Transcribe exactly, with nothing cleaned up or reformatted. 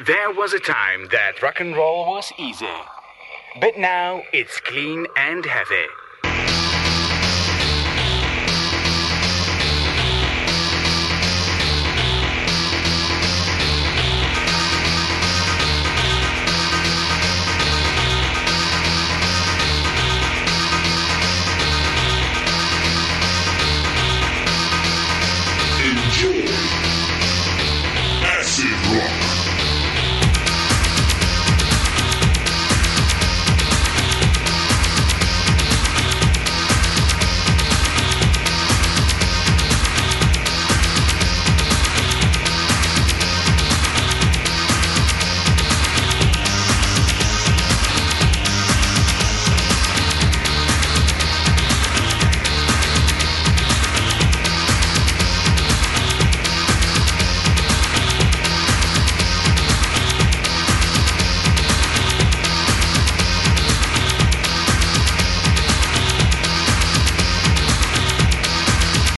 There was a time that rock and roll was easy, but now it's clean and heavy.